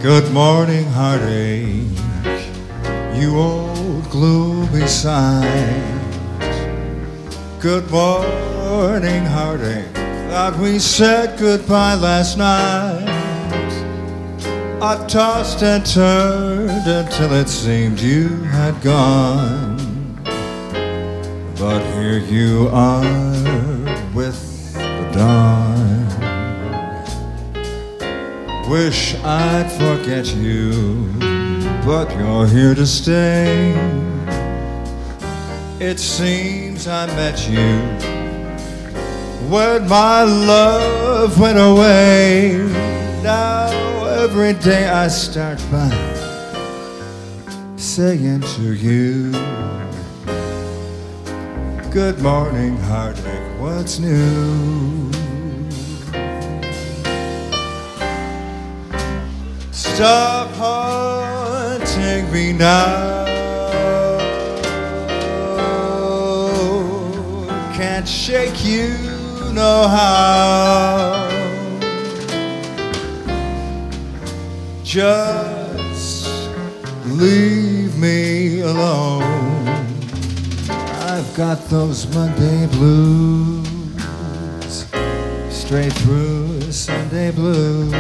Good morning, heartache, you old gloomy sign. Good morning, heartache, thought we said goodbye last night. I tossed and turned until it seemed you had gone. But here you are with the dawn. Wish I'd forget you, but you're here to stay. It seems I met you when my love went away. Now every day I start by saying to you, good morning, heartache, what's new? Stop haunting me now. Can't shake you no how. Just leave me alone. I've got those Monday blues, straight through Sunday blues.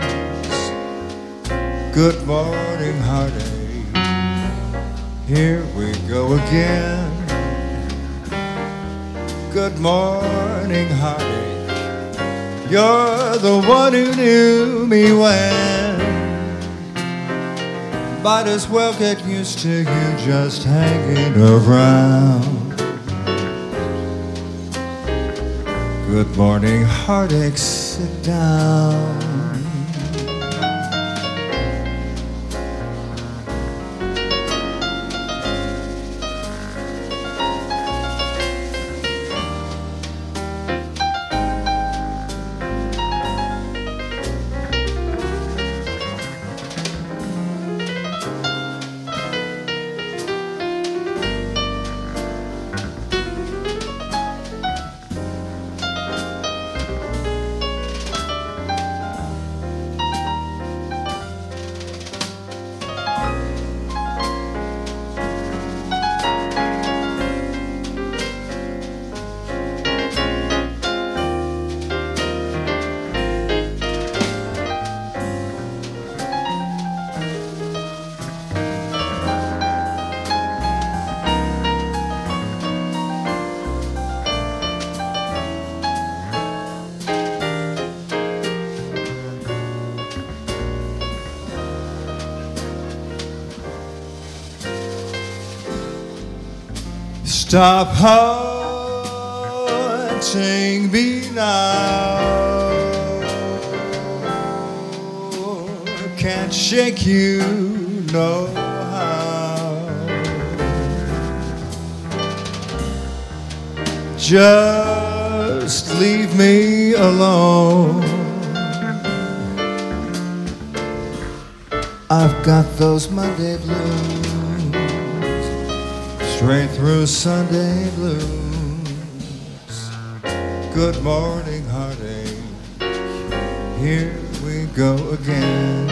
Good morning, heartache, here we go again. Good morning, heartache, you're the one who knew me when. Might as well get used to you just hanging around. Good morning, heartache, sit down. Stop haunting me now. Can't shake you no how. Just leave me alone. I've got those Monday blues, straight through Sunday blues. Good morning, heartache, here we go again.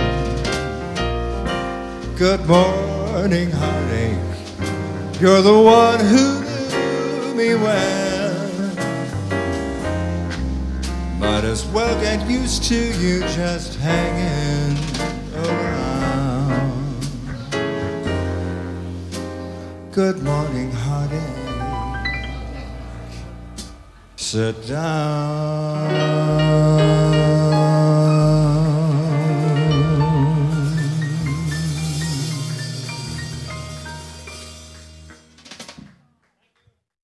Good morning, heartache, you're the one who knew me well. Might as well get used to you just hanging around. Good morning, heartache, sit down.